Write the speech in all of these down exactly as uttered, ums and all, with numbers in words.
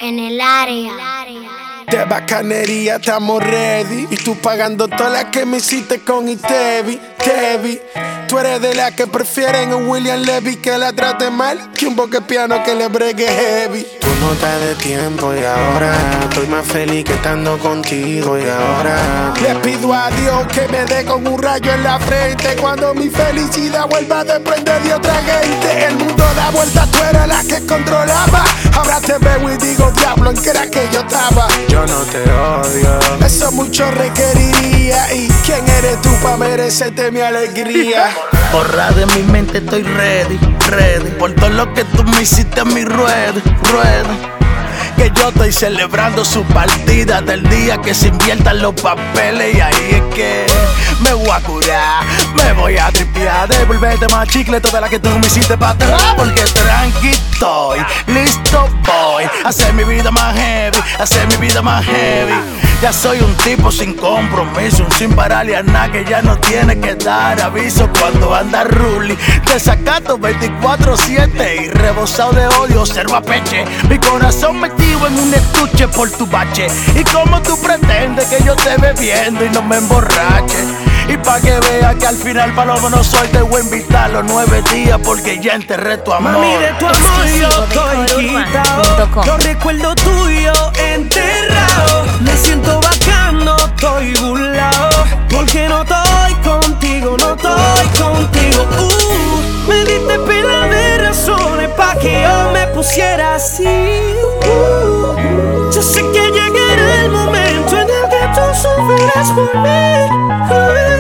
En el área. De bacanería estamos ready. Y tú pagando todas las que me hiciste con Itevi, Tevi. Tú eres de las que prefieren a William Levy que la trate mal que un boque piano que le bregue heavy. Tú no estás de tiempo y ahora estoy más feliz que estando contigo y ahora le pido a Dios que me dé con un rayo en la frente cuando mi felicidad vuelva a depender de otra gente. El mundo da vuelta, tú eras la que controlaba. Ahora te veo y digo, diablo, ¿en qué era que yo estaba? Yo no te odio, eso mucho requeriría. ¿Y quién eres tú para merecerte mi alegría? Borra de mi mente, estoy ready, ready. Por todo lo que tú me hiciste en mi rueda, rueda. Que yo estoy celebrando su partida del día que se inviertan los papeles. Y ahí es que me voy a curar, me voy a tripear, devolverte más chicle toda la que tú me hiciste para atrás. Porque tranqui estoy, listo voy a hacer mi vida más heavy, hacer mi vida más heavy. Ya soy un tipo sin compromiso, un sin pararle a nada que ya no tiene que dar aviso cuando anda ruli. Desacato veinticuatro siete y rebosado de odio, observa peche. Mi corazón metido en un estuche por tu bache. Y como tú pretendes que yo te bebiendo y no me emborrache. Y pa' que vea que al final palomo no soy, te voy a invitar los nueve días porque ya enterré tu amor. Mami, de tu amor yo estoy quitado. Yo recuerdo tuyo enterrado. Me siento bacano, estoy burlado. Porque no estoy contigo, no estoy contigo. Uh, me diste pila de razones pa' que yo me pusiera así. Uh, yo sé que llegará el momento en el que tú sufrirás por mí. Uh,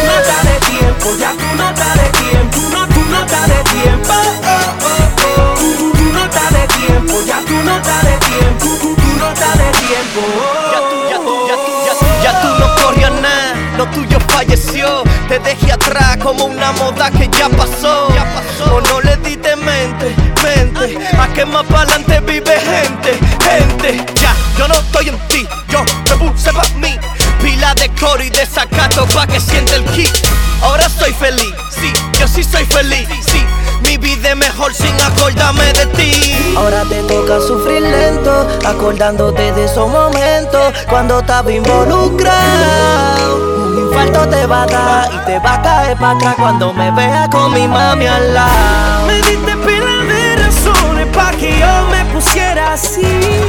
ya tú no estás de tiempo, tú no, tú no estás de tiempo, oh, oh, oh. Tú, tú no estás de tiempo, ya tú no estás de tiempo, tú, tú no estás de tiempo, oh. Ya tú, ya tú, ya tú, ya tú, ya tú no corrías nada, lo tuyo falleció. Te dejé atrás como una moda que ya pasó, ya pasó. O no le diste mente, mente, a que más pa'lante vive gente, gente. Ya, yo no estoy en ti, yo me puse pa' mí. Pila de coro y desacato pa' que siente el kick. Ahora soy feliz, sí, yo sí soy feliz, sí. Mi vida es mejor sin acordarme de ti. Ahora te toca sufrir lento, acordándote de esos momentos cuando estaba involucrado. Un infarto te va a dar y te va a caer para atrás cuando me veas con mi mami al lado. Me diste pila de razones pa' que yo me pusiera así.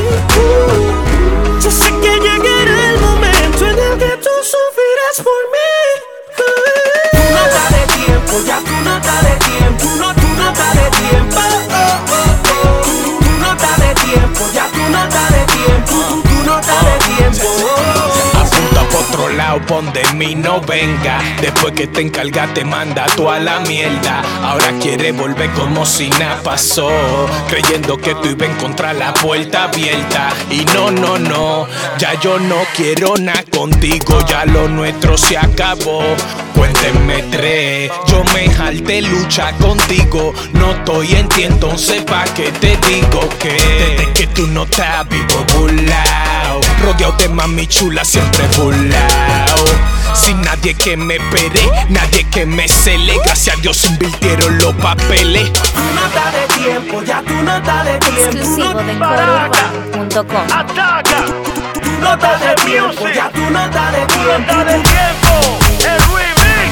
Uh, yo sé que llegará el momento en el que tú sufrirás por mí. Uh, tú no estás de tiempo, ya tú no estás de tiempo, tú no, tú no estás de tiempo, oh, oh, oh. Tú, tú no estás de tiempo, ya tú no estás de tiempo, tú, tú no estás de tiempo, oh. Apunta por otro lado, pon de mí no venga. Después que te encargas te manda tú a la mierda. Ahora quiere volver como si nada pasó, creyendo que tú ibas a encontrar la puerta abierta. Y no, no, no, ya yo no quiero nada contigo. Ya lo nuestro se acabó. Cuéntenme tres, yo me jalté lucha contigo. No estoy en ti, entonces pa' que te digo que desde que tú no estás vivo burlao, rodeado de mami chula siempre burlao. Sin nadie que me pere, nadie que me cele. Gracias a Dios invirtieron los papeles. Tú no estás de tiempo, ya tú no estás de tiempo. Exclusivo de corurbano punto com. Ataca. Tú, tú no estás de tiempo, ya tú no estás de tiempo. Tú no estás de tiempo, el remix.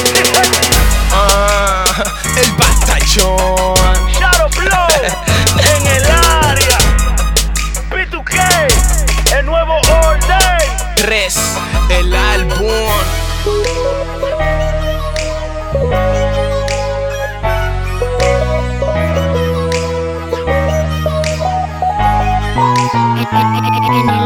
Ah, el batallón. Shadow Blow, en el área. P dos K, el nuevo orden. Tres, el álbum. En el